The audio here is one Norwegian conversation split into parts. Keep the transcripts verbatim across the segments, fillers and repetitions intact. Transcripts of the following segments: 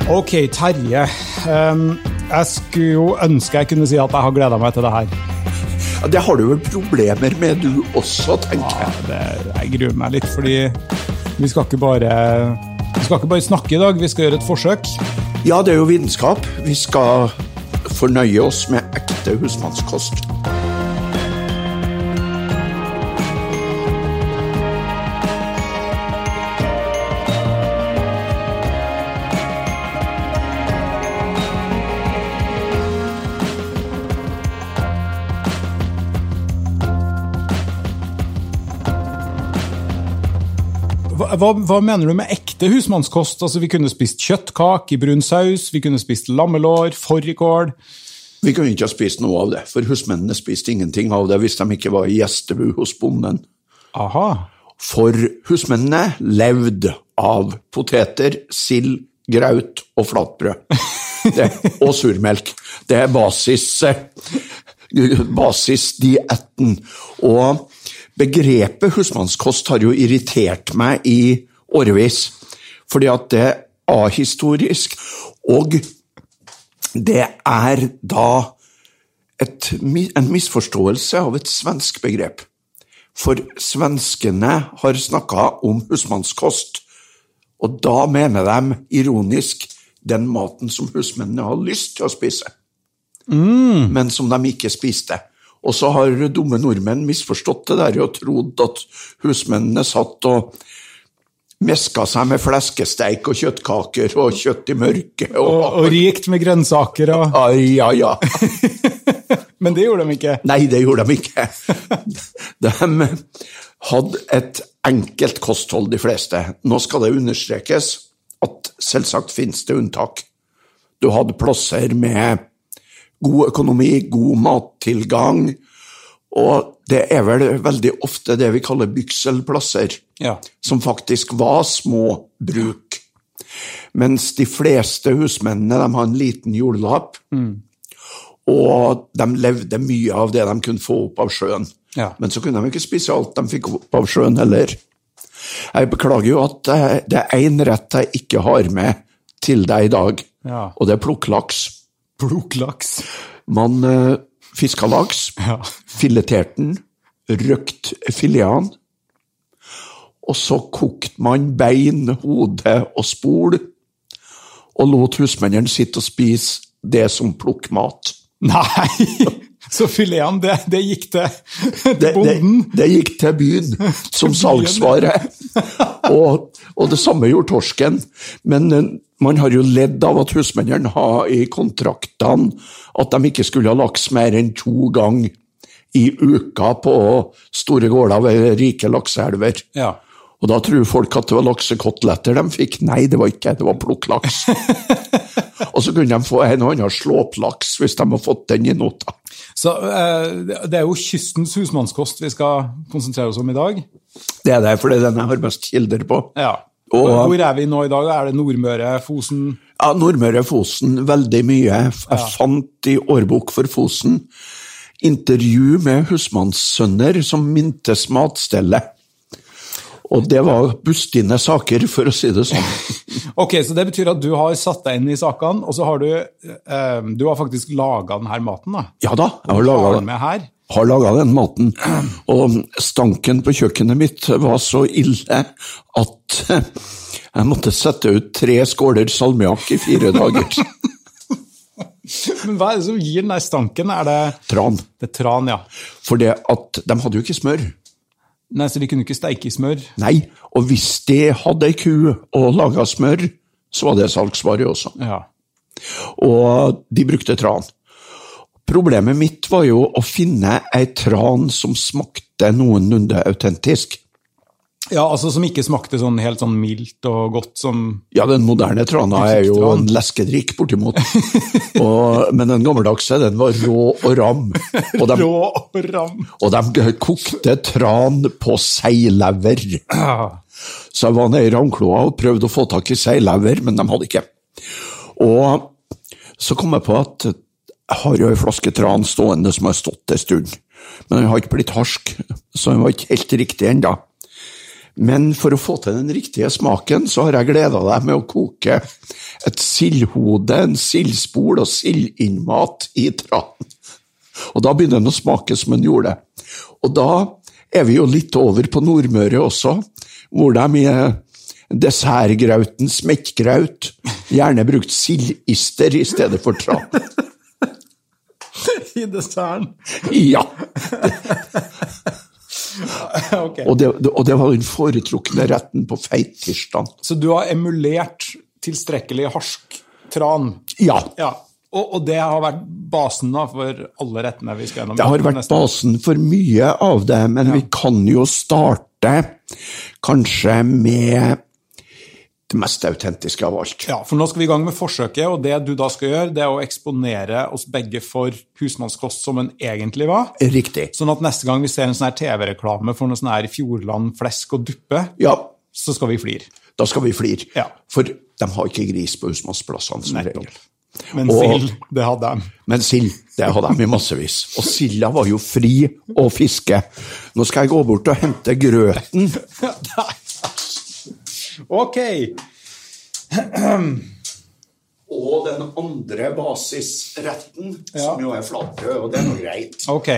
Ok, Terje. Um, jeg skulle jo ønske jeg kunne si at jeg har gledet meg til det her. Ja, det har du vel problemer med du også, tenker jeg. Ja, det, jeg gruer meg litt, fordi vi skal ikke bare, vi skal ikke bare snakke i dag, vi skal gjøre et forsøk. Ja, det er jo vitenskap. Vi skal fornøye oss med ekte husmannskost. Hva, hva mener du med ekte husmannskost? Altså, vi kunne spist kjøttkake i brun saus, vi kunne spist lammelår, fårikål. Vi kunne ikke ha spist noe av det, for husmennene spiste ingenting av det hvis de ikke var i gjestebud hos bonden. Aha. For husmennene levde av poteter, sild, graut og flatbrød. Det, og surmelk. Det er basis, basisdietten. Og begrepet husmannskost har jo irritert meg i årevis, fordi at det er ahistorisk, og det er da et, en misforståelse av et svensk begrep. For svenskene har snakket om husmannskost, og da mener de ironisk den maten som husmennene har lyst til å spise, mm. men som de ikke spiste. Og så har dumme nordmenn misforstått det der og trodd at husmennene satt og meska seg med fleskesteik og kjøttkaker og kjøtt i mørket. Og, og, og rikt med grønnsaker. Og... Ja, ja. Men det gjorde de ikke. Nei, det gjorde de ikke. De hadde et enkelt kosthold, de fleste. Nå skal det understrekes at selvsagt finnes det unntak. Du hadde plasser med god økonomi, god mattilgang, og det er vel veldig ofte det vi kaller bykselplasser, ja. Som faktisk var små bruk. Mens de fleste husmennene, de har en liten jordlapp, mm. og de levde mye av det de kunne få opp av sjøen. Ja. Men så kunne de ikke spise alt de fikk opp av sjøen heller. Jeg beklager jo at det er en rett jeg ikke har med til deg i dag, ja. Og det er plukklaks. Plukklaks. Man uh, fisket laks, ja. Fileterte den, røkt filetene, og så kokte man bein, hode og spol, og lot husmennene sitte og spise det som plukkmat. Nei, så filetene, det, det gikk til, til bonden? Det, det, det gikk til byen, som salgsvare. Og, og det samme gjorde torsken, men uh, man har jo ledd av at husmennene har i kontraktene at de ikke skulle ha laks mer enn to ganger i uka på store gårder ved rike lakseelver. Ja. Og da tror folk at det var laksekoteletter de fikk. Nei, det var ikke, det var plukklaks. Og så kunne de få en og annen slåplaks hvis de har fått den i nota. Så eh, det er jo kystens husmannskost vi skal konsentrere oss om i dag? Det er det, for det er den jeg har mest kilder på. Ja. Og, hvor er vi nå i dag? Er det Nordmøre, Fosen? Ja, Nordmøre, Fosen, veldig mye. Jeg ja. Fant i årbok for Fosen intervju med husmannssønner som mintes matstellet. Og det var bustine saker, for å si det sånn. Ok, så det betyr at du har satt deg inn i sakene, og så har du, eh, du har faktisk laget denne maten, da? Ja da, jeg har laget den. Med her. har laget den maten, og stanken på kjøkkenet mitt var så ille at jeg måtte sette ut tre skåler salmiakk i fire dager. Men hva er det som gir den der stanken? Er det... Tran. Det er tran, ja. For det at de hadde jo ikke smør. Nei, så de kunne ikke steike i smør? Nei, og hvis de hadde en ku og laget smør, så var det salgsvare også. Ja. Og de brukte tran. Problemet mitt var jo å finne en tran som smakte noenlunde autentisk. Ja, altså som ikke smakte sånn helt sånn mildt og godt som... Ja, den moderne trana er jo en leskedrikk bortimot. og, men den gammeldagse, den var rå og ram. Og de, rå og ram. Og de kokte tran på seilever. Ah. Så jeg var nede i Ravnkloa og prøvde å få tak i seilever, men de hadde ikke. Og så kom jeg på at jeg har jo en flaske tran stående som har stått en stund. Men den har ikke blitt harsk, så den var ikke helt riktig enda. Men for å få til den riktige smaken, så har jeg gledet deg med å koke et sildhode, en sildspol og sildinnmat i tranen. Og da begynner den å smake som den gjorde. Og da er vi jo litt over på Nordmøre også, hvor de i dessertgrauten smettgraut gjerne brukt sildister i stedet for tran. I desserten? Ja. Okay. Og, det, og det var den foretrukne retten på feittirsdagen. Så du har emulert tilstrekkelig harsk tran? Ja. Ja. Og, og det har vært basen da for alle rettene vi skal gjennom? Det har vært basen for mye av det, men ja. Vi kan jo starte kanskje med det mest autentiske av alt. Ja, for nå skal vi i gang med forsøket, og det du da skal gjøre, det er å eksponere oss begge for husmannskost som en egentlig var. Riktig. Sånn at neste gang vi ser en sånn her T V-reklame for noe sånn her Fjordland, flesk og duppe, ja. Så skal vi flir. Da skal vi flir, ja. For de har ikke gris på husmannsplassene som regel. Men og, sild, det hadde de. Men sild, det hadde de i massevis. Og silda var jo fri å fiske. Nå skal jeg gå bort og hente grøten. Nei. Ok. Og den andre basisretten, ja. Som jo er flatbrød, og det er noe greit. Ok.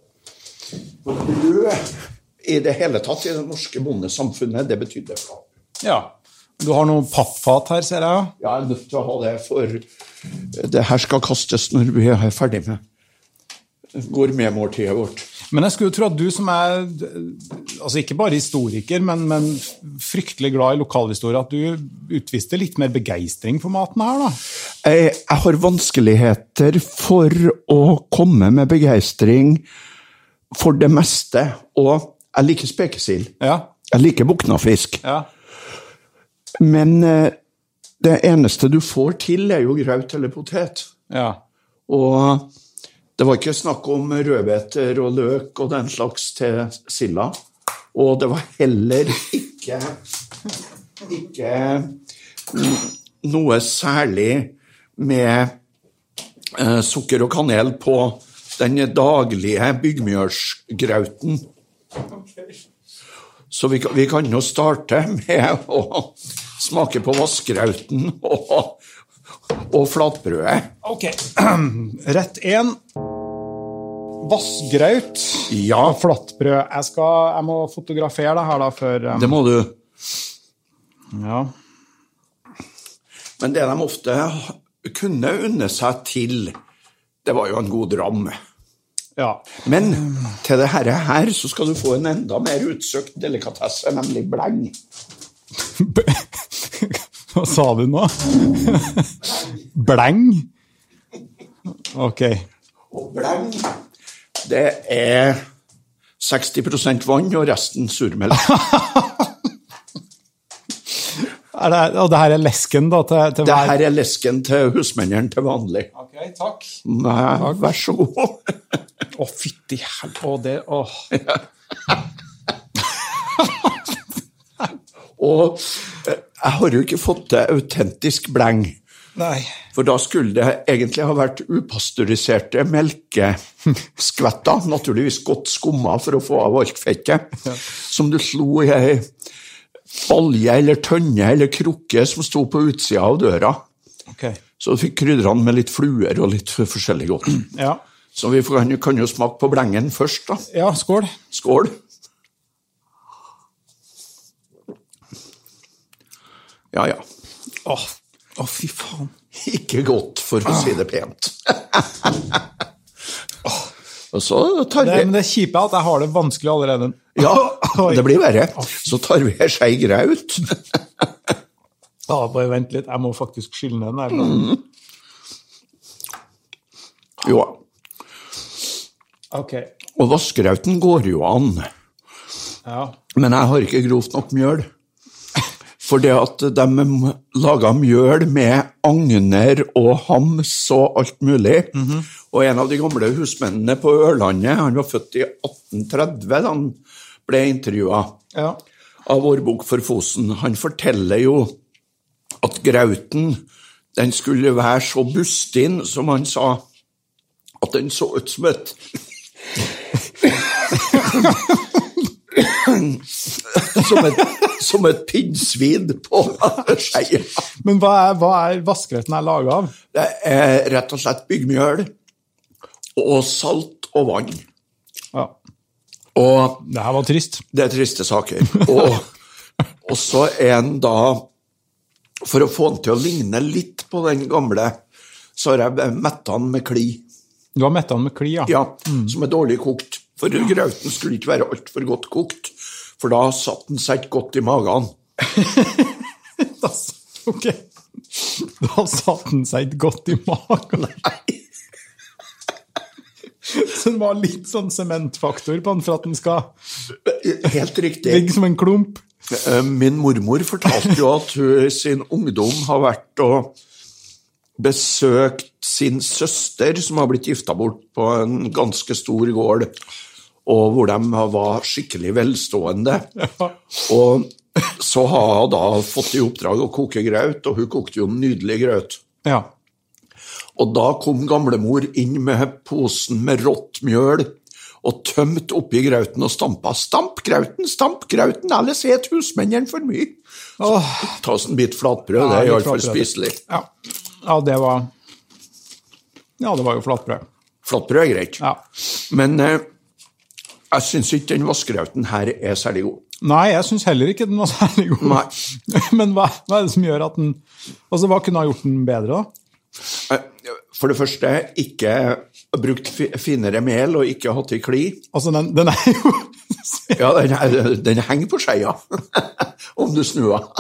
Brød i det hele tatt i det norske bondesamfunnet, det betydde flatbrød. Ja. Du har noen pappfat her, ser jeg. Ja, jeg er nødt til å ha det, for det her skal kastes når vi er ferdig med gourmetmåltidet vårt. Men jeg skulle tro at du som er, altså ikke bare historiker, men, men fryktelig glad i lokalhistorie, at du utviste litt mer begeistring for maten her da? Jeg, jeg har vanskeligheter for å komme med begeistring for det meste, og jeg liker spekesild. Ja. Jeg liker buknafisk. Ja. Men det eneste du får til er jo graut eller potet. Ja. Og det var ikke snakk om rødbeter og løk og den slags til silda. Og det var heller ikke, ikke noe særlig med eh, sukker og kanel på den daglige byggmjølsgrauten. Okay. Så vi, vi kan jo starte med å smake på vassgrauten og, og flatbrødet. Ok, rett en. Vassgraut ja. Og flatbrød. Jeg, skal, jeg må fotografere det her da før... Um... Det må du. Ja. Men det de ofte kunne unne seg til, det var jo en god dram. Ja. Men til det her, her så skal du få en enda mer utsøkt delikatesse, nemlig bleng. Hva sa du nå? Bleng? Ok. Og bleng, det er seksti prosent vann og resten surmelk. Er det, og det her er lesken da? Til, til det her er lesken til husmenneren til vanlig. Ok, takk. Nei, takk. Vær så god. Å, fytti hell. Å, det, åh. Og jeg har jo ikke fått det autentisk bleng. Nei. For da skulle det egentlig ha vært upasteuriserte melkeskvetter, naturligvis godt skumma for å få av alt fettet, ja. Som du slo i ei balje eller tønne eller krukke som sto på utsida av døra. Okay. Så du fikk krydderne med litt fluer og litt forskjellig godt. Ja. Så vi kan, kan jo smake på blengen først da. Ja, skål. Skål. Ja, ja. Åh, åh, fy faen. Ikke godt, for å si det pent. Og så tar vi... Det, men det kjipe er at jeg har det vanskelig allerede. Ja, det blir verre. Så tar vi her seg graut. Ja, bare vent litt. Jeg må faktisk skylle den der. Mm. Jo. Ok. Og vassgrauten går jo an. Ja. Men jeg har ikke grovt nok mjøl. For det at de laget mjøl med agner og hams og alt mulig. Mm-hmm. Og en av de gamle husmennene på Ørlandet, han var født i atten tretti da han ble intervjuet ja. Av Årbok for Fosen. Han forteller jo at grauten, den skulle være så bustin, som han sa, at den så ut som et som, et, som et pinnsvin på skeia. Men hva er, hva er vaskretten er laget av? Det er rett og slett byggmjøl og salt og vann. Ja. Og det her var trist. det er triste saker. Og, og så er en da, for å få den til å ligne litt på den gamle, så har jeg mettet den med kli. Du har mettet den med kli, ja? Ja, mm. som er dårlig kokt. For grauten skulle ikke være alt for godt kokt, for da satt den seg ikke godt i magen. Ok. Da satt den seg ikke godt i magen. Nei. Så det var litt sånn sementfaktor på den for at den skal Helt riktig. ligge som en klump. Min mormor fortalte jo at hun sin ungdom har vært og besøkt sin søster som har blitt gifta bort på en ganske stor gård, og hvor de var skikkelig velstående. Ja. Og så har hun da fått i oppdrag å koke grøt, og hun kokte jo nydelig grøt. Ja. Og da kom gamlemor inn med posen med rått mjøl og tømte oppi grauten og stampa. Stamp grauten, stamp grauten, ellers et husmennene for mye. Så ta oss en bit flatbrød, Ja, det er i litt hvert fall flatbrød. spiselig. Ja. Ja, det var Ja, det var jo flatbrød. Flatbrød er greit. Ja. Men eh, jeg synes ikke den vaskegrauten her er særlig god. Nei, jeg synes heller ikke den var særlig god. Nei. Men hva, hva er det som gjør at den Altså, hva kunne ha gjort den bedre, da? For det første, ikke brukt finere mel og ikke hatt i kli. Altså, den, den er jo Ja, den, er, den henger på skeia, om du snur av.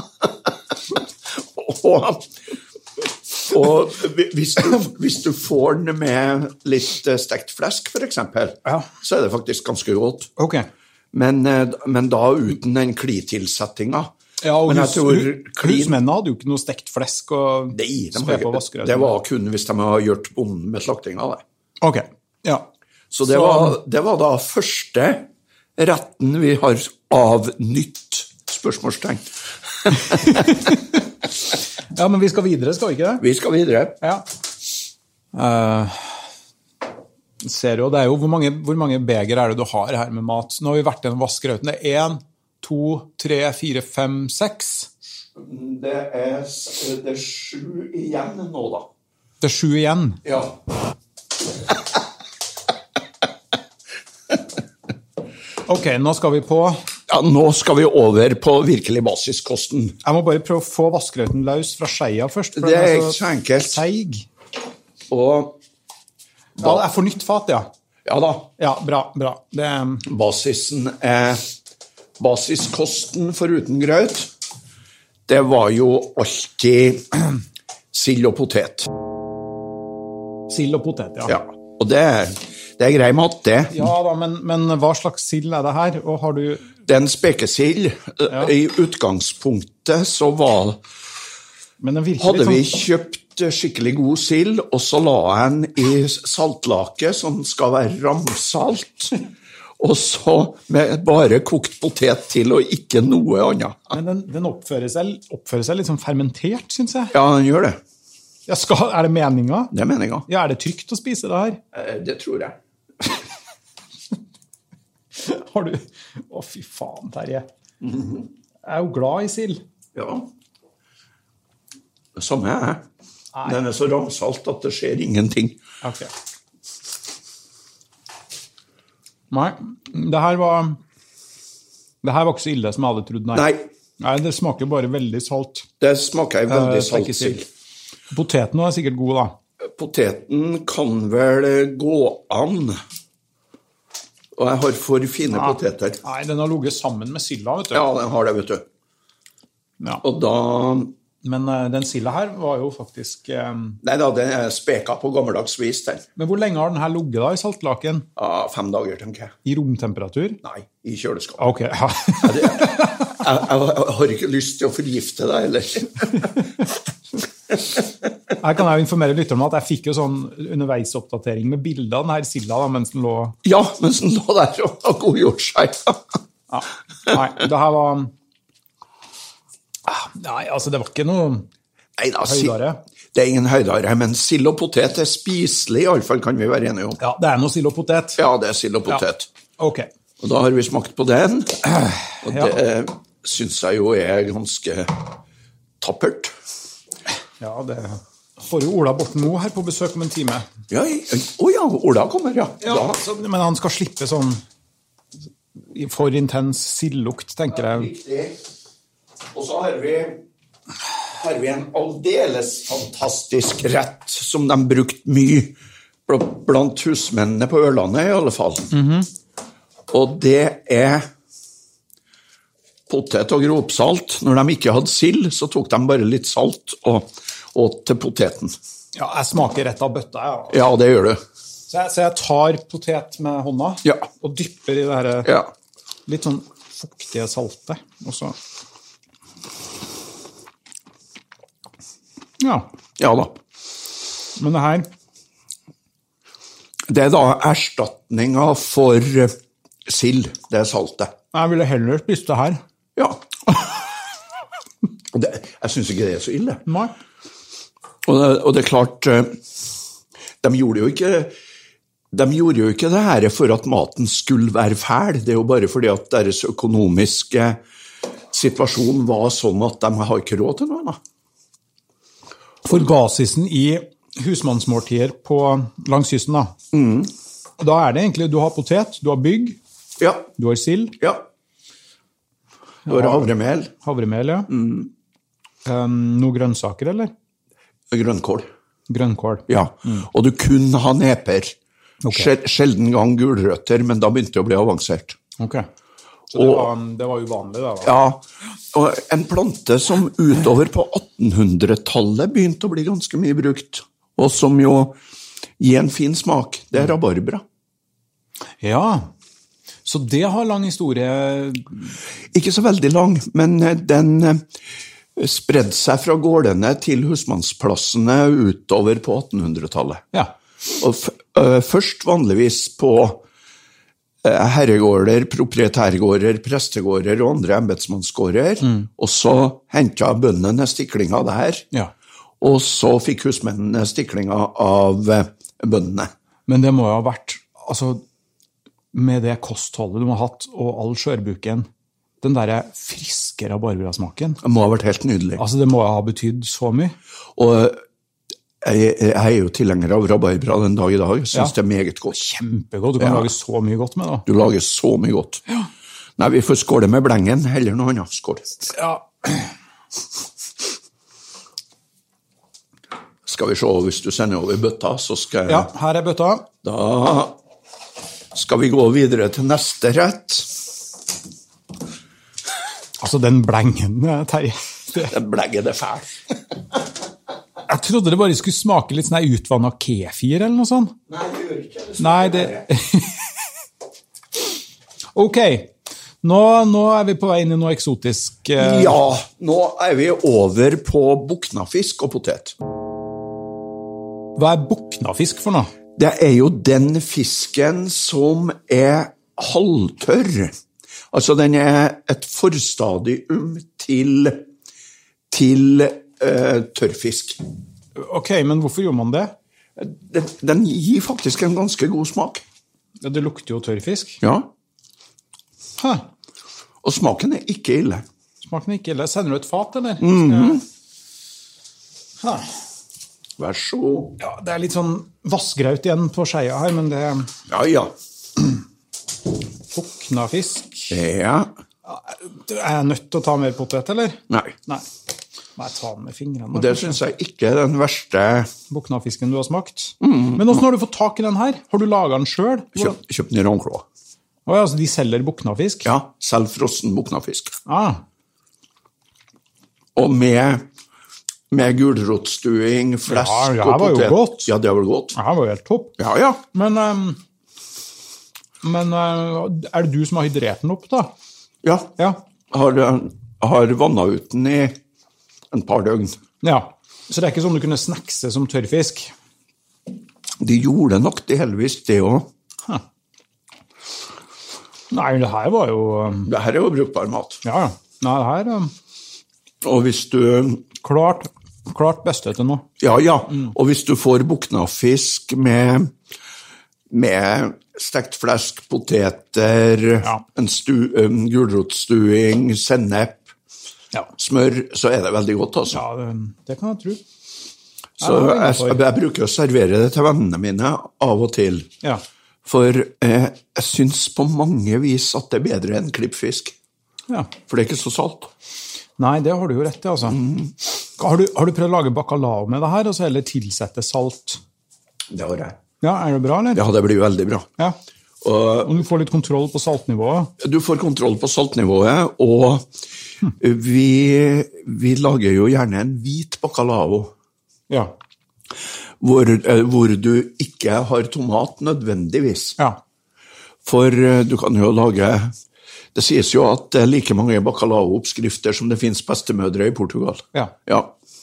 og, og hvis, du, hvis du får den med litt stekt flesk, for eksempel, Ja. så er det faktisk ganske godt. Ok. Men, men da uten den klitilsettinga. Ja, og Men jeg hus, tror hu- klin- husmennene hadde jo ikke noe stekt flesk og Nei, de spe har på ikke- vaskeretten. det var kun hvis de har gjort bonden med slaktinga. Det. Ok, ja. Så det, Så- var, det var da første retten vi har av nytt spørsmålstegn. Ja, men vi skal videre, skal vi ikke det? Vi skal videre. Ja. Uh, ser jo, det er jo hvor mange, hvor mange beger er det du har her med mat? Nå har vi vært gjennom vaskegrauten. Det er en, to, tre, fire, fem, seks. Det er, det er sju igjen nå, da. Det er sju igjen. Ja. Ok, nå skal vi på... Ja, nå skal vi over på virkelig basiskosten. Jeg må bare prøve å få vaskegrauten løs fra skeia først. for Det er den ikke så enkelt. Seig. Og Ja, det er for nytt fat, ja. ja da, Ja, bra, bra. Det er... basisen er basiskosten foruten grøt. Det var jo alltid sild og potet. Sild og potet, ja. Ja, og det er, det er grei mat, det. Ja da, men, men hva slags sild er det her? Og har du... Det er en spekesild. Ja. I utgangspunktet så var, Men den virker hadde litt vi sånn... kjøpt skikkelig god sild, og så la jeg den i saltlake som skal være ramsalt, og så med bare kokt potet til og ikke noe annet. Men den, den oppfører, seg, oppfører seg litt sånn fermentert, synes jeg. Ja, den gjør det. Ja, skal, er det meningen? Det er meningen. Ja, er det trygt å spise det her? Eh, Det tror jeg. Har du... Å, fy faen, Terje. Jeg er jo glad i sild. Ja. Det samme er jeg. Nei. Den er så ramsalt at det skjer ingenting. Ok. Nei, det her var... Det her var ikke så ille som jeg hadde trodd, nei. Nei, Nei, det smaker bare veldig salt. det smaker veldig Eh, salt spekesild. sild. Poteten er sikkert god, da. Poteten kan vel gå an. Og jeg har for fine Ja. poteter. Nei, den har ligget sammen med silda, vet du. Ja, den har det, vet du. Ja. Og da... Men uh, den silda her var jo faktisk... Um... Nei da, den er speka på gammeldags vis, den. Men hvor lenge har den her ligget da i saltlaken? Ja, fem dager, tenker jeg. I romtemperatur? Nei, i kjøleskap. Ok, ja. Ja, det, jeg, jeg, jeg har ikke lyst til å forgifte deg, eller? Her kan jeg jo informere lytterne om at jeg fikk jo sånn underveisoppdatering med bilder av den her silda da, mens den lå... Ja, mens den lå der og har godgjort seg. Ja. Nei, det her var... Ah, Nei, altså det var ikke noe Nei, da, si- høydare. Det er ingen høydare, men sild og potet er spiselig, i alle fall kan vi være enige om. Ja, det er noe sild og potet. Ja, det er sild og potet. Ok. Og da har vi smakt på den, og det ja. synes jeg jo er ganske tappert. Ja, det får jo Ola Borten Moe her på besøk om en time. Ja, å ja, Ola kommer, ja. ja så, men han skal slippe sånn for intens sildlukt, tenker jeg. Ja, riktig. Og så har vi, har vi en aldeles fantastisk rett som de brukt mye blant husmennene på Ørlandet i alle fall. Mhm. Og det er potet og gropsalt. Når de ikke hadde sild, så tok de bare litt salt og åt til poteten. Ja, jeg smaker rett av bøtta, ja. Ja, det gjør du. Så jeg, så jeg tar potet med hånda ja. og dypper i det her ja. litt sånn fuktige saltet. Og så... Ja. Ja da. Men det her... Det er da erstatninga for sild, det er saltet. Jeg ville heller spist det her. Ja. det, jeg synes ikke det er så ille. Nei. Og det, og det er klart, de gjorde jo ikke, de gjorde jo ikke det her for at maten skulle være fæl. Det er jo bare fordi at deres økonomiske situasjon var sånn at de har ikke råd til noe. Da. For basisen i husmannsmåltider på langskysten da, mm. da er det egentlig, du har potet, du har bygg, ja. du har sild. Ja. Du har havremel. Havremel, ja. Mm. Um, noe grønnsaker, eller? Grønnkål. Grønnkål. Ja, mm. og du kunne ha neper. Okay. Sjelden gang gulrøtter, men da begynte det å bli avansert. Ok, så det, og, var, det var uvanlig da? Da. Ja, og en plante som utover på attenhundretallet begynte å bli ganske mye brukt, og som jo gir en fin smak, det er rabarbra. Ja, så det har lang historie? Ikke så veldig lang, men den spredde seg fra gårdene til husmannsplassene utover på attenhundretallet. Ja. Og f uh, først vanligvis på uh, herregårder, proprietærgårder, prestegårder og andre embetsmannsgårder, mm. og så hentet bøndene stiklinger der, ja. og så fikk husmennene stiklinger av uh, bøndene. Men det må jo ha vært, altså, med det kostholdet du har hatt, og all skjørbuken, den der friske rabarbrasmaken. Det må ha vært helt nydelig. Altså, det må ha betydd så mye. Og jeg, jeg er jo tilhenger av rabarbra den dag i dag. Jeg synes ja. Det er meget godt. Kjempegodt. Du kan ja. lage så mye godt med det. Du lager så mye godt. Ja. Nei, vi får skåle med blengen, heller noe annet. Skål. Ja. Skal vi se, hvis du sender over bøtta, så skal jeg... Ja, her er bøtta. Da skal vi gå videre til neste rett. Altså, den blengen, Terje. Den blengen er fæl. Jeg trodde det bare skulle smake litt sånn utvannet kefir eller noe sånt. Nei, det gjør ikke det. Nei, det... Ok, nå, nå er vi på vei inn i noe eksotisk. Eh... Ja, nå er vi over på buknafisk og potet. Hva er buknafisk for noe? Det er jo den fisken som er halvtørr. Altså, den er et forstadium til, til uh, tørrfisk. Ok, men hvorfor gjør man det? Den, den gir faktisk en ganske god smak. Ja, det lukter jo tørrfisk. Ja. Hæ. Og smaken er ikke ille. Smaken er ikke ille. Sender du et fat, eller? Mhm. Hæ. Vær så god. Ja, det er litt sånn vassgraut igjen på skeia her, men det... Ja, ja. Buknafisk. Ja. Er jeg nødt til å ta mer potet, eller? Nei. Nei. Må jeg ta den med fingrene? Og det synes jeg ikke er den verste... Buknafisken du har smakt. Mm. Men hvordan har du fått tak i den her? Har du laget den selv? Kjøp, kjøpt den i Rånklo. Åja, altså de selger buknafisk? Ja, selv frossen buknafisk. Ah. Og med... Med gulrotstuing, flesk ja, ja, og potet. Ja, det var jo godt. Ja, det var godt. Ja, det var helt topp. Ja, ja. Men, um, men uh, er det du som har hydrert den opp, da? Ja. Ja. Har, har vannet ut den i en par døgn. Ja, så det er ikke sånn du kunne snackse som tørrfisk? De gjorde nok det heldigvis, det også. Huh. Nei, det her var jo... Um... Det her er jo brukbar mat. Ja, ja. Nei, det her... Um... Og hvis du... Klart... Klart beste til nå. Ja, ja. Mm. Og hvis du får buknafisk med med stekt flesk, poteter, Ja. en, stu, en gulrotstuing, sennep, Ja, smør, så er det veldig godt, altså. ja det, det kan jeg tro. Så Ja, det er jeg, innenfor. jeg bruker å servere det til vennene mine av og til. Ja. For eh, jeg synes på mange vis at det er bedre enn klippfisk. Ja. For det er ikke så salt. Nei, det har du jo rett i, altså. Har, du, har du prøvd å lage bacalao med det her, altså, eller tilsette salt? Det har jeg. Ja, er det bra, eller? Ja, det blir veldig bra. Ja. Og Og du får litt kontroll på saltnivået? du får kontroll på saltnivået, og vi, vi lager jo gjerne en hvit bacalao, Ja. hvor, eh, hvor du ikke har tomat nødvendigvis. Ja. For eh, du kan jo lage... Det sies jo at det er like mange bacalao-oppskrifter som det finnes bestemødre i Portugal. Ja. Ja.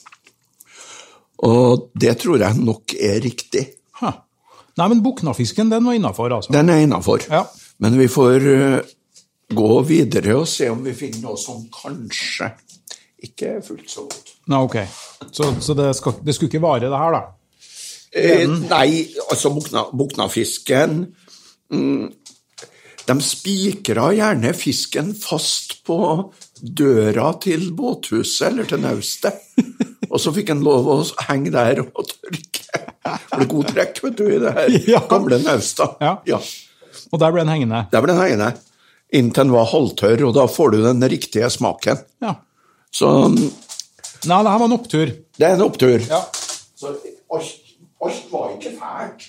Og det tror jeg nok er riktig. Ha. Nei, men buknafisken, den var innenfor, altså. Den er innenfor. Ja. Men vi får uh, gå videre og se om vi finner noe som kanskje ikke er fullt så godt. Nei, ok. Så, så det, skal, det skulle ikke vare det her, da? Eh, nei, altså bukna, buknafisken mm, de spikra gjerne fisken fast på døra til båthuset eller til naustet. Og så fikk en lov å henge der og tørke. For det er god trekk, vet du, i det her Ja. gamle naustet. Ja. Ja. Og der ble den hengende? Der ble den hengende. Inntil den var halvtørr, og da får du den riktige smaken. Ja. Så Nei, det her var en opptur. det er en opptur. Ja. Så alt, alt var ikke fælt.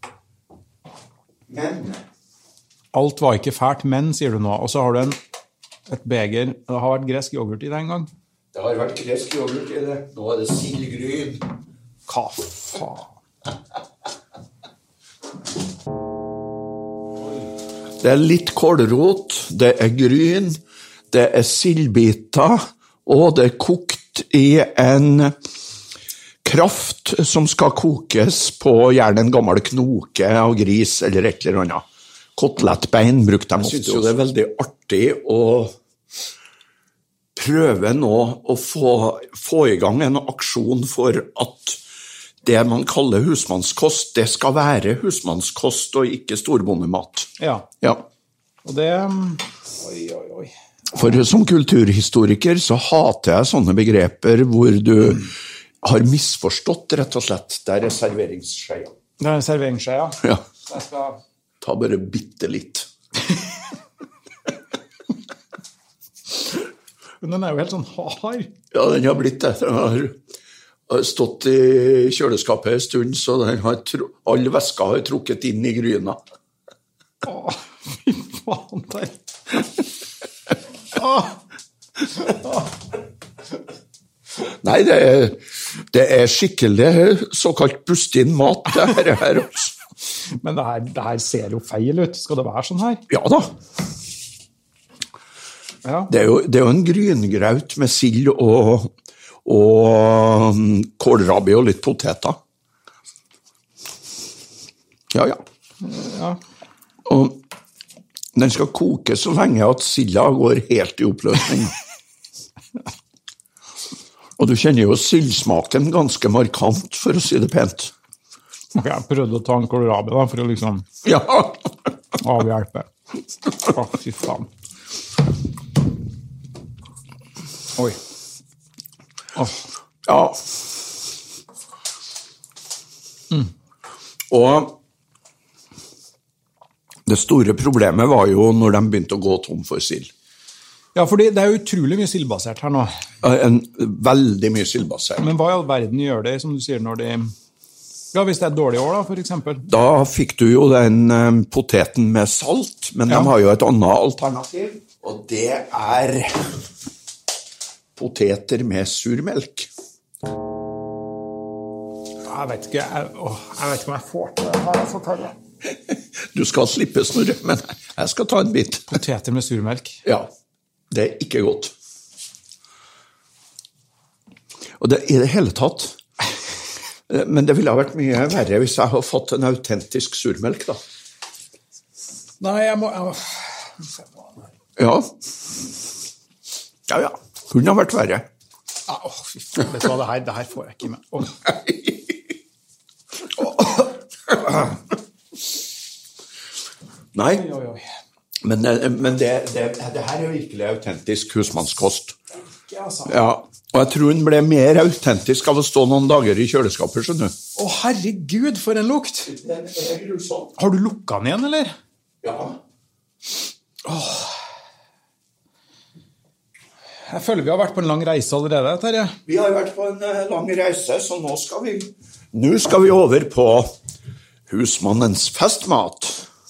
Men Alt var ikke fælt, men, sier du nå. Og så har du en, et beger. Det har vært gresk yoghurt i det en gang. det har vært gresk yoghurt i det. Nå er det sildgryn. Hva faen? Det er litt kålrot, det er gryn, det er sildbiter, og det er kokt i en kraft som skal kokes på gjerne en gammel knoke av gris eller et eller annet. Kotelettbein brukte de ofte. Jeg synes jo det er veldig artig å prøve nå å få, få i gang en aksjon for at det man kaller husmannskost, det skal være husmannskost og ikke storbondemat. Ja. Ja. Og det Oi, oi, oi. For som kulturhistoriker så hater jeg sånne begreper hvor du har misforstått, rett og slett. Der er serveringsskjeia. Det er en serveringsskje, ja. Ja. Jeg skal... Ta bare bitte litt. Men den er jo helt sånn hard. Ja, den har blitt det. Den har stått i kjøleskapet en stund, så den har tro... all væska har trukket inn i gryna. Åh, fy faen der. Åh. Åh. Nei, det er, det er skikkelig såkalt pustin mat, det her. her også. Men det her, det her ser jo feil ut. Skal det være sånn her? Ja da. Ja. Det er jo, det er jo en gryngraut med sild og, og kålrabi og litt poteter. Ja, ja. Ja. Og den skal koke så lenge at silda går helt i oppløsning. Og du kjenner jo sildsmaken ganske markant, for å si det pent. Ok, jeg prøvde å ta en kålrabi da, for å liksom Ja. avhjelpe. Å, fy faen. Oi. Åh. Ja. Mm. Og det store problemet var jo når de begynte å gå tom for sild. Ja, fordi det er jo utrolig mye sildbasert her nå. En veldig mye sildbasert. Men hva i all verden gjør det, som du sier, når de... Ja, hvis det er et dårlig år da, for eksempel. Da fikk du jo den um, poteten med salt, men Ja. de har jo et annet alternativ, og det er poteter med surmelk. Jeg vet ikke, jeg, åh, jeg vet ikke om jeg får til det her, altså, Terje. Du skal slippe snurre, men jeg skal ta en bit. Poteter med surmelk. Ja, det er ikke godt. Og det i det hele tatt... Men det ville ha vært mye verre hvis jeg hadde fått en autentisk surmelk, da. Nei, jeg må... Jeg må... Ja. Ja, ja. Kunne ha vært verre. Ja, åh, fy faen, vet du hva, det her, det her får jeg ikke med. Åh. Nei, Oi, oi, oi. men, men det, det, det her er virkelig autentisk husmannskost. Ikke, altså. Ja, og jeg tror den ble mer autentisk av å stå noen dager i kjøleskapet, skjønner du. Å, herregud, for en lukt! Den er grusom. Har du lukket den igjen, eller? Ja. Åh. Jeg føler vi har vært på en lang reise allerede, Terje. Vi har vært på en uh, lang reise, så nå skal vi Nå skal vi over på husmannens festmat.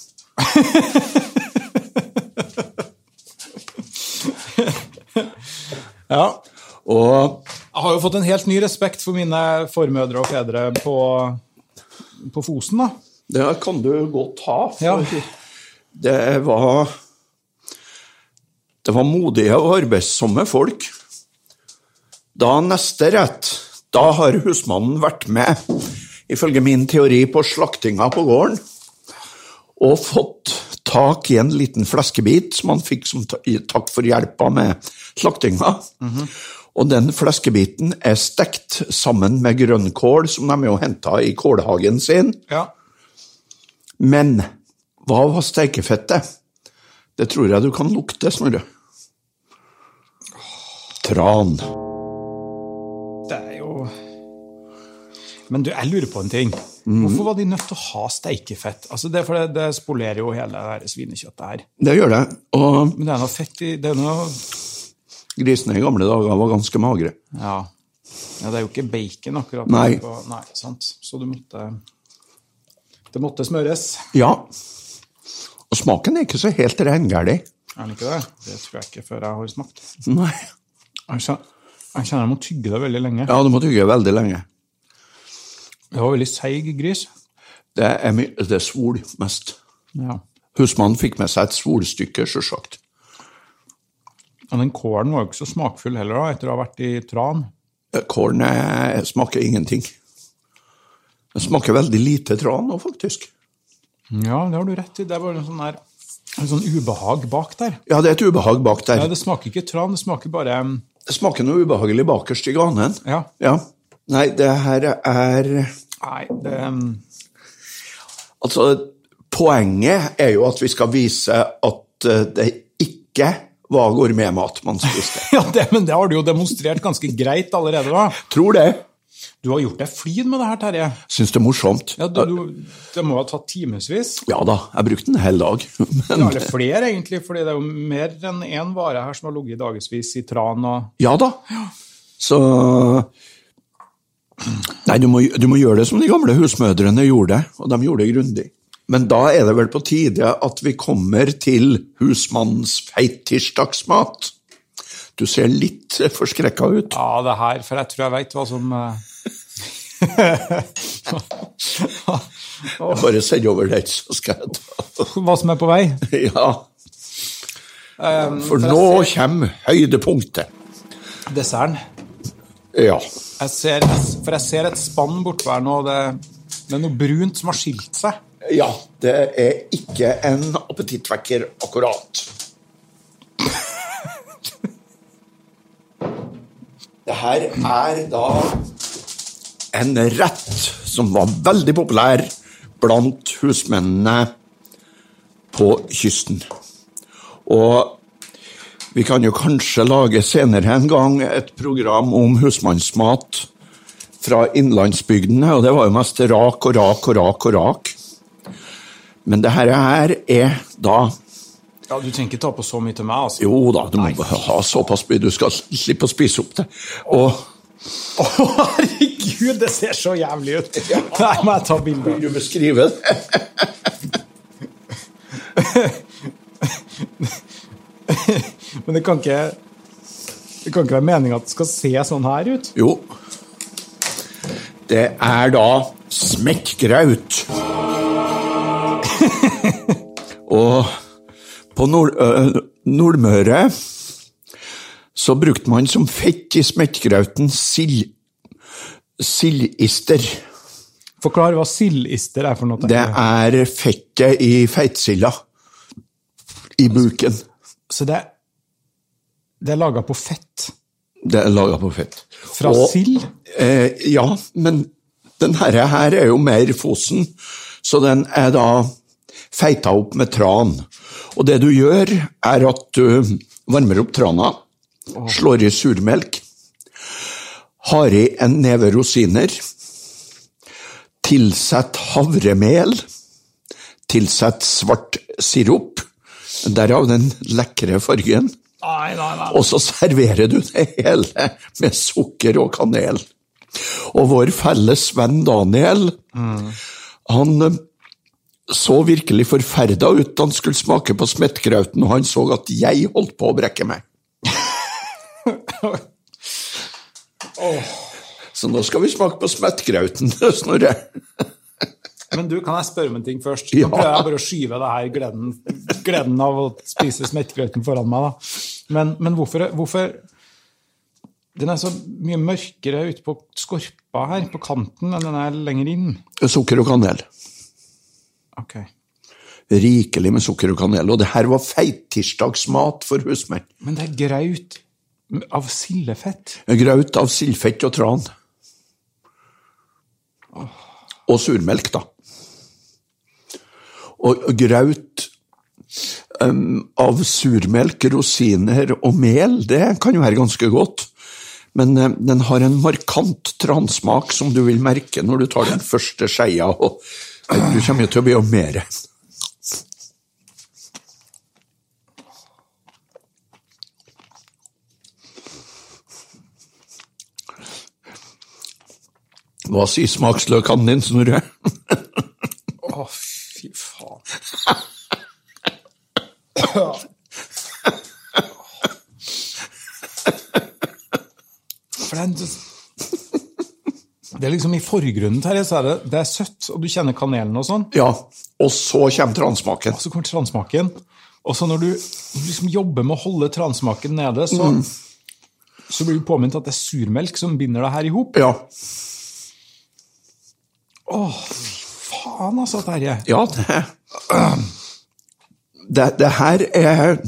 Ja. Og jeg har jo fått en helt ny respekt for mine formødre og fedre på, på Fosen, da. det kan du godt ha. Ja. Det var Det var modige og arbeidsomme folk. Da neste rett, da har husmannen vært med, ifølge min teori, på slaktinga på gården, og fått tak i en liten fleskebit som han fikk som takk for hjelpa med slaktinga. Mm-hmm. Og den fleskebiten er stekt sammen med grønnkål, som de jo hentet i kålhagen sin. Ja. Men hva var steikefettet? Det tror jeg du kan lukte, Snorre. Tran. Det er jo... Men du, jeg lurer på en ting. Hvorfor var de nødt til å ha steikefett? Altså det, for det, det spolerer jo hele det her svinekjøttet her. Det gjør det. Og Men det er noe fett i... Det er noe... grisene i gamle dager var ganske magre. Ja. Ja, det er jo ikke bacon akkurat. Nei. På, nei, sant. Så du måtte... Det måtte smøres. Ja. Og smaken er ikke så helt reingærlig. Er den ikke det? Det tror jeg ikke før jeg har smakt. Nei. Jeg kjenner, jeg kjenner jeg må tygge det veldig lenge. Ja, du må tygge veldig lenge. Det var veldig seig gris. Det er, my- det er svol mest. Ja. Husmannen fikk med seg et svolstykke, så sagt. Og den kålen var jo ikke så smakfull heller da, etter å ha vært i tran. Kålen er- smaker ingenting. Det smaker veldig lite tran nå, faktisk. Ja, det har du rett i. Det var en sånn, der, en sånn ubehag bak der. Ja, det er et ubehag bak der. Ja, det smaker ikke tran, det smaker bare... Det smaker noe ubehagelig bakerst i ganen. Ja. Ja. Nei, det her er... Nei, det... Altså, poenget er jo at vi skal vise at eh, det ikke var gourmetmat man spiste. Ja, det, men det har du jo demonstrert ganske greit allerede da. Tror det. Du har gjort deg flid med det her, Terje. Syns det er morsomt. Ja, du, du, det må ha tatt timesvis. Ja da, jeg brukte en hel dag. Men, Ja, eller flere egentlig, fordi det er jo mer enn en vare her som har ligget dagesvis i tran og... ja da. Så... Nei, du må, du må gjøre det som de gamle husmødrene gjorde, og de gjorde det grundig. Men da er det vel på tide at vi kommer til husmannens feittirsdagsmat. Du ser litt forskrekket ut. Ja, det her, for jeg tror jeg vet hva som... eh, Bare send over det, så skal jeg ta. hva som er på vei. Ja, Um, for nå kommer høydepunktet. Desserten. Ja, Jeg ser, for jeg ser et spann bortpå her nå, og det, det er noe brunt som har skilt seg. ja, det er ikke en appetittvekker akkurat. Det her er da en rett som var veldig populær blant husmennene på kysten. Og vi kan jo kanskje lage senere en gang et program om husmannsmat fra innlandsbygdene, og det var jo mest rak og rak og rak og rak. Men det her er da... Ja, du trenger ikke ta på så mye til meg, altså. Jo da, du må bare ha såpass mye, du skal slippe å spise opp det. Og Å, herregud, det ser så jævlig ut. Nei, må jeg ta bilder. vil du beskrive det? Men det kan ikke... Det kan ikke være meningen at det skal se sånn her ut. Jo, det er da smekkgraut. Og på Nord øh, Nordmøre så brukte man som fett i smekkgrauten sild, sildister. Forklar hva sildister er for noe. Det er fettet i feitsilda i buken. Så det, det er laget på fett Det er laget på fett. fra Og- sild? Eh, ja, men den her, her er jo mer Fosen, så den er da feita opp med tran. Og det du gjør er at du varmer opp trana, slår i surmelk, har i en neve rosiner, tilsett havremel, tilsett svart sirup, derav den lekre fargen. Nei, nei, nei. Og så serverer du det hele med sukker og kanel. Og vår felles venn Daniel, mm. han så virkelig forferdet ut da han skulle smake på smettgrauten, og han så at jeg holdt på å brekke meg. oh. Så nå skal vi smake på smettgrauten, Snorre. Men du, kan jeg spørre om en ting først? Nå prøver jeg bare å skyve det her gleden, gleden av å spise smettgrøten foran meg. Da. Men, men hvorfor, hvorfor den er så mye mørkere ute på skorpa her, på kanten, enn den er lenger inn? Sukker og kanel. Ok. Rikelig med sukker og kanel, og det her var feittirsdagsmat for husmenn. Men det er graut av sildefett? Graut av sildfett og tran. Og surmelk, da. Og graut um, av surmelk, rosiner og mel, det kan jo være ganske godt. Men um, den har en markant transmak som du vil merke når du tar den første skeia, og uh, du kommer jo til å be om mer. Hva sier smaksløkene din, Snorre? Å, oh, fy faen. For det er, det er liksom i forgrunnen her, så er det, det er søtt, og du kjenner kanelen og sånn. Ja, og så kommer transmaken. Og så kommer transmaken. Og så når du liksom jobber med å holde transmaken nede, så, mm. så blir du påminnet at det er surmelk som binder det her ihop. Ja. Åh, fy faen altså, Terje. Ja, det, det, det her er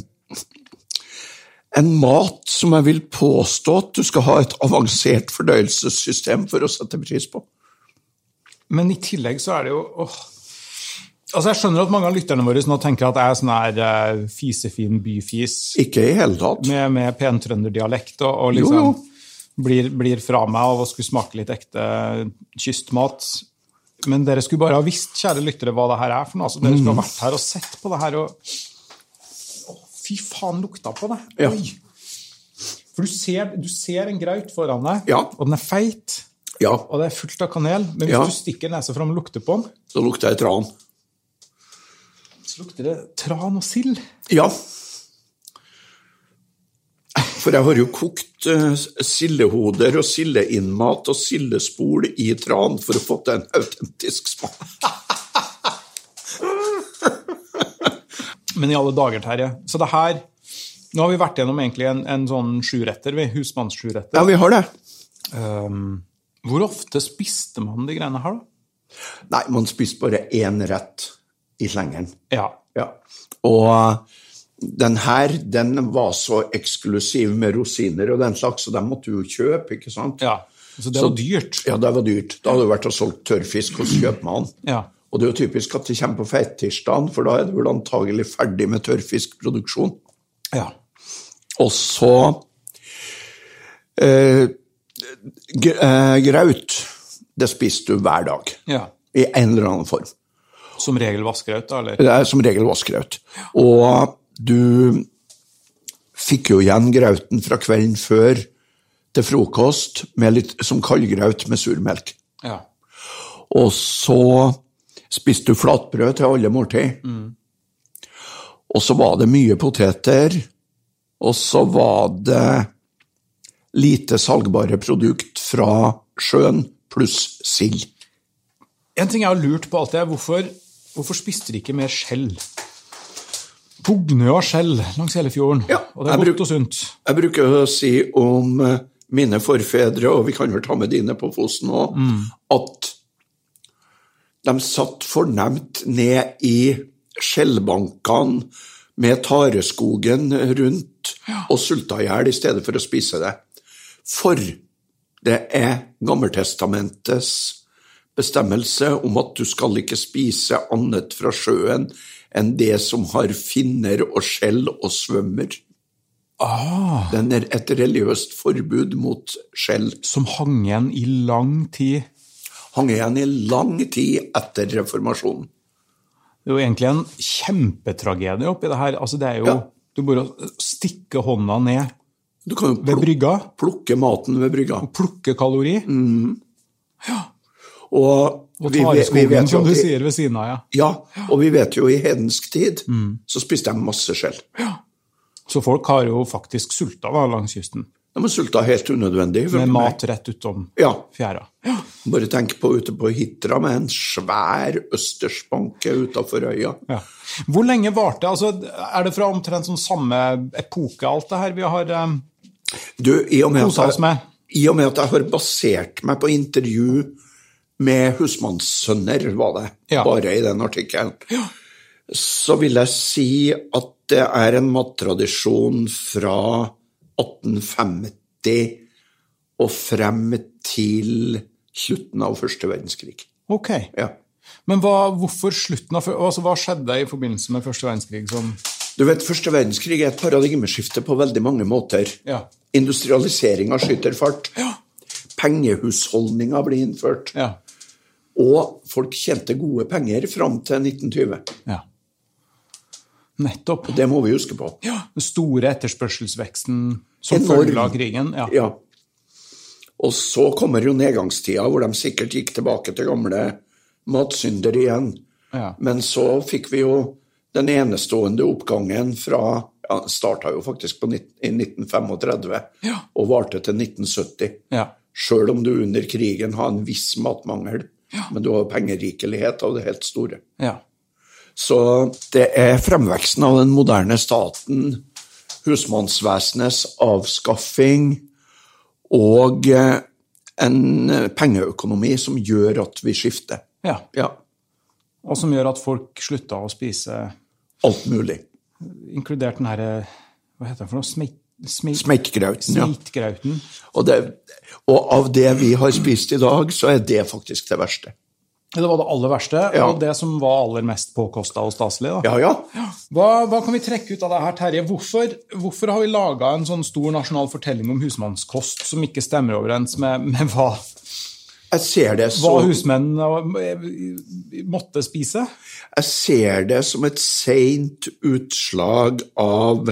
en mat som jeg vil påstå at du skal ha et avansert fordøyelsessystem for å sette pris på. Men i tillegg så er det jo... Åh. Altså, jeg skjønner at mange av lytterne våre nå tenker at jeg er sånn her uh, fisefin byfis. Ikke i hele tatt. Med, med pentrønderdialekt og, og liksom jo, jo. Blir, blir fra meg av å skulle smake litt ekte kystmat. Men dere skulle bare ha visst, kjære lyttere, hva det her er for noe. Altså, dere skulle ha vært her og sett på det her, og Åh, fy faen, lukta på det. Ja. Oi. For du ser, du ser en graut foran deg, ja. Og den er feit, ja. Og det er fullt av kanel. Men hvis ja. du stikker nesa fram og lukter på den, så lukter det tran. Så lukter det tran og sild. Ja. For jeg har jo kokt uh, sildehoder og sildeinnmat og sildespol i tran for å få til en autentisk smak. Men i alle dager, Terje. Så det her, nå har vi vært gjennom egentlig en, en sånn sjuretter, husmannssjuretter. Ja, vi har det. Um, hvor ofte spiste man de greiene her da? Nei, man spiste bare én rett i slengeren. Ja. Ja. Og den her, den var så eksklusiv med rosiner og den slags, så den måtte du jo kjøpe, ikke sant? Ja, så det var så, dyrt. Ja, det var dyrt. Da hadde du vært og solgt tørrfisk hos kjøpmann. Ja. Og det er jo typisk at det kommer på feittirsdagen, for da er det vel antagelig ferdig med tørrfiskproduksjon. Ja. Og så eh, graut, det spiste du hver dag. Ja. I en eller annen form. Som regel vaskgraut, da, eller? Det er som regel vaskgraut. Og du fikk jo igjen grauten fra kvelden før til frokost med litt, som kaldgraut med surmelk. Ja. Og så spiste du flatbrød til alle måltid. Mm. Og så var det mye poteter, og så var det lite salgbare produkt fra sjøen pluss sild. En ting jeg har lurt på alltid er, hvorfor, hvorfor spiste de ikke mer skjell? Bugnø og skjell langs hele fjorden, ja, og det er godt og sunt. Jeg bruker å si om mine forfedre, og vi kan vel ta med dine på Fosen også, mm. at de satt fornemt ned i skjellbankene med tareskogen rundt ja. Og sulta i hjel i stedet for å spise det. For det er Gammeltestamentets bestemmelse om at du skal ikke spise annet fra sjøen enn det som har finner og skjell og svømmer. Ah. Den er et religiøst forbud mot skjell. Som hang igjen i lang tid. Hang igjen i lang tid etter reformasjonen. Det er jo egentlig en kjempetragedie oppi det her. Altså det er jo, ja. Du bare stikker hånda ned du kan jo ved brygga. Plukke maten ved brygga. Og plukke kalori. Mm. Ja. Og, og tareskogen, som du sier ved siden av, ja. Ja, og vi vet jo i hedensk tid, mm. så spiste de masse skjell. Ja. Så folk har jo faktisk sulta da, langs kysten. De har sulta helt unødvendig. Med mat rett utom ja. fjæra. Ja. Bare tenk på ute på Hitra med en svær østersbanke utenfor øya. Ja. Hvor lenge varte det? Altså, er det fra omtrent sånn samme epoke alt det her vi har um, du, i og, med oss med? I og med at jeg har basert meg på intervju med husmannssønner, var det, ja. Bare i den artikkelen, ja. Så vil jeg si at det er en mattradisjon fra atten femti og frem til slutten av første verdenskrig. Ok. Ja. Men hva, hvorfor slutten av, altså hva skjedde i forbindelse med første verdenskrig? Som... Du vet, første verdenskrig er et paradigmeskifte på veldig mange måter. Ja. Industrialiseringen skyter fart. Ja. Pengehusholdninger blir innført. Ja. Og folk tjente gode penger frem til nitten tjue. Ja. Nettopp. Det må vi huske på. Ja, den store etterspørselsveksten som følge av krigen. Ja. Ja. Og så kommer jo nedgangstida, hvor de sikkert gikk tilbake til gamle matsynder igjen. Ja. Men så fikk vi jo den enestående oppgangen fra, ja, startet jo faktisk på i nitten trettifem, ja. Og varte til nitten sytti. Ja. Selv om du under krigen har en viss matmangel, ja. Men du har pengerikelighet av det helt store. Ja. Så det er fremveksten av den moderne staten, husmannsvesenets avskaffing og en pengeøkonomi som gjør at vi skifter. Ja. Ja. Og som gjør at folk slutter å spise alt mulig. Inkludert den her, hva heter det for noe? Smit, smit, Smeitgrauten, ja. Smeitgrauten. Og, det, og av det vi har spist i dag, så er det faktisk det verste. Det var det aller verste, ja. Og det som var aller mest påkostet og staselig. Da. Ja, ja. Hva, hva kan vi trekke ut av det her, Terje? Hvorfor, hvorfor har vi laget en sånn stor nasjonal fortelling om husmannskost som ikke stemmer overens med, med hva, jeg ser det så, hva husmenn måtte spise? Jeg ser det som et sent utslag av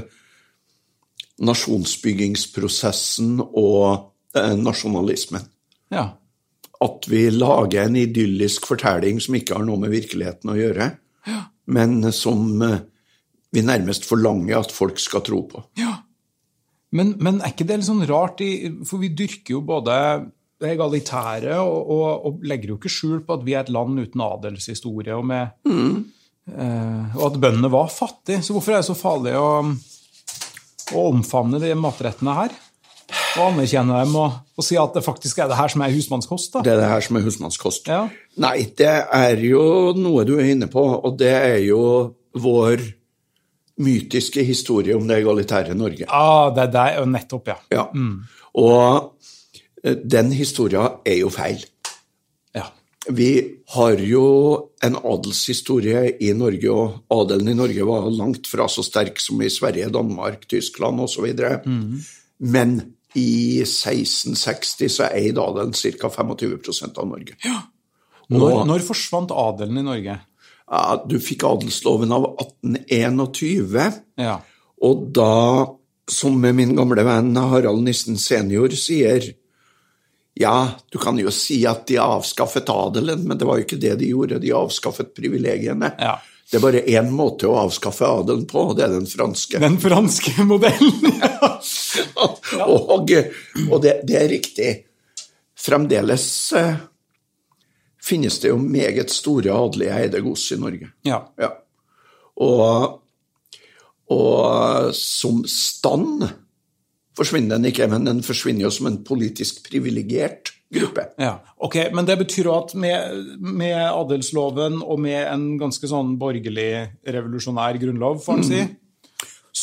nasjonsbyggingsprosessen og eh, nasjonalismen. Ja. At vi lager en idyllisk fortelling som ikke har noe med virkeligheten å gjøre, ja. Men som vi nærmest forlanger at folk skal tro på. Ja. Men, men er ikke det litt sånn rart, i, for vi dyrker jo både det egalitære og, og, og legger jo ikke skjul på at vi er et land uten adelshistorie, og, med, mm. eh, og at bøndene var fattige. Så hvorfor er det så farlig å, å omfavne de matrettene her? Og anerkjenne dem og, og si at det faktisk er det her som er husmannskost, da? Det er det her som er husmannskost. Ja. Nei, det er jo noe du er inne på, og det er jo vår mytiske historie om det egalitære Norge. Ja, det, det er jo nettopp, ja. Ja. Mm. Og den historien er jo feil. Ja. Vi har jo en adelshistorie i Norge, og adelen i Norge var langt fra så sterk som i Sverige, Danmark, Tyskland og så videre. Mm. Men i seksten seksti så eide adelen ca. tjuefem prosent av Norge. Ja. Når, og, når forsvant adelen i Norge? Ja, du fikk adelsloven av atten tjueen, ja. Og da, som min gamle venn Harald Nissen senior sier, ja, du kan jo si at de avskaffet adelen, men det var jo ikke det de gjorde, de avskaffet privilegiene. Ja. Det er bare en måte å avskaffe adelen på, og det er den franske. Den franske modellen, ja. Ja. Og, og det, det er riktig. Fremdeles eh, finnes det jo meget store adelige eidegos i Norge. Ja. Ja. Og, og som stand forsvinner den ikke, men den forsvinner jo som en politisk privilegert gruppe. Ja, ok, men det betyr jo at med, med adelsloven og med en ganske sånn borgerlig revolusjonær grunnlov, får man si,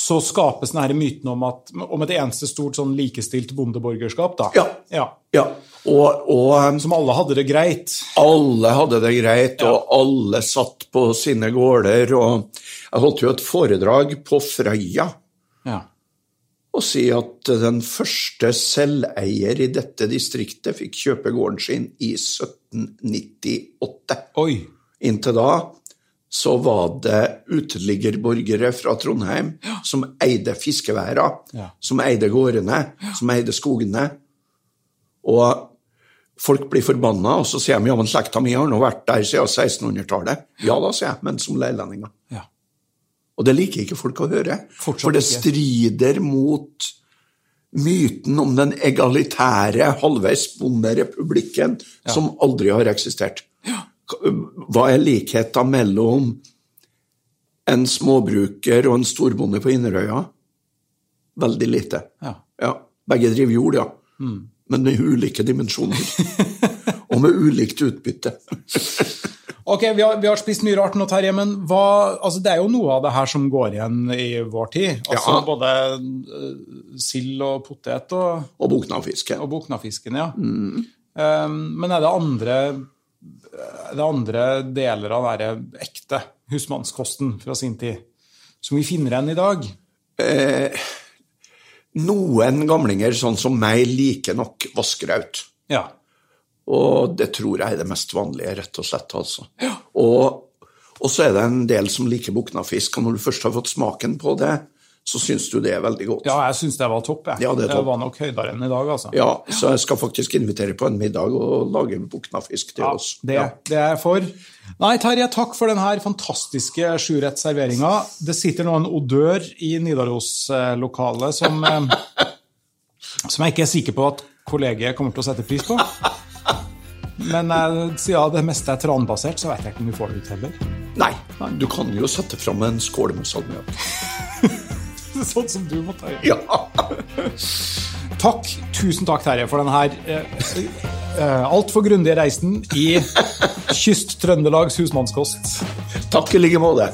så skapes denne her myten om, at, om et eneste stort sånn likestilt bondeborgerskap, da. Ja, ja. ja. Og, og som alle hadde det greit. Alle hadde det greit, ja. Og alle satt på sine gårder, og jeg holdt jo et foredrag på Frøya, ja. Og si at den første selveier i dette distriktet fikk kjøpe gården sin i sytten nittiåtte. Oi. Inntil da så var det uteliggerborgere fra Trondheim ja. Som eide fiskeværa, ja. Som eide gårdene, ja. Som eide skogene. Og folk blir forbanna, og så sier de, ja, men slekta mi har nå vært der siden sekstenhundretallet. Ja da, sier jeg, men som leilendinger. Ja. Og det liker ikke folk å høre, Fortsatt for det ikke. strider mot myten om den egalitære halvveis bonderepublikken ja. Som aldri har eksistert. Ja. Hva er likheten mellom en småbruker og en storbonde på Inderøya? Veldig lite. Ja. Ja, begge driver jord, ja. Mm. Men med ulike dimensjoner. Og med ulikt utbytte. Ok, vi har, vi har spist mye rart nå, Terje, men hva, altså det er jo noe av det her som går igjen i vår tid. Altså ja. Både uh, sild og potet og... Og boknafisken. Og boknafisken, ja. Mm. Um, men er det andre, er det andre deler av den ekte husmannskosten fra sin tid, som vi finner igjen i dag? Eh, noen gamlinger, sånn som meg, liker nok vaskeраut. Ja. Og det tror jeg er det mest vanlige, rett og slett, altså. Ja. Og, og så er det en del som liker boknafisk, og når du først har fått smaken på det, så synes du det er veldig godt. Ja, jeg synes det var topp, jeg. Ja, det er topp. Det var nok høydere enn i dag, altså. Ja, så jeg skal faktisk invitere på en middag og lage en boknafisk til ja, oss. Det, ja, det er jeg for. Nei, Terje, takk for denne fantastiske sjurettserveringen. Det sitter nå en odør i Nidaros-lokalet som, som jeg ikke er sikker på at kollegiet kommer til å sette pris på. Men siden det meste er tranbasert, så vet jeg ikke om vi får det ut heller. Nei, Nei. Du kan jo sette frem en skål med salmiakk. Sånn som du måtte gjøre. Ja. Takk, tusen takk, Terje, for denne eh, eh, alt for grundige reisen i Kyst-Trøndelags husmannskost. Takk i like måte.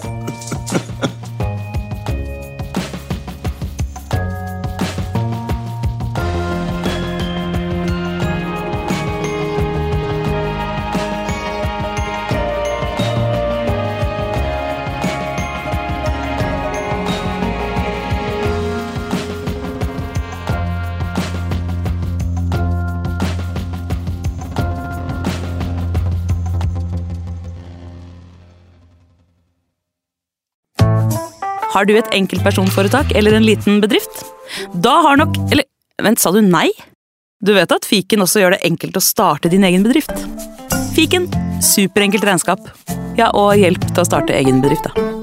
Har du et enkeltpersonforetak eller en liten bedrift? Da har nok... Eller, vent, sa du nei? Du vet at Fiken også gjør det enkelt å starte din egen bedrift. Fiken, superenkelt regnskap. Ja, og hjelp til å starte egen bedrift, da.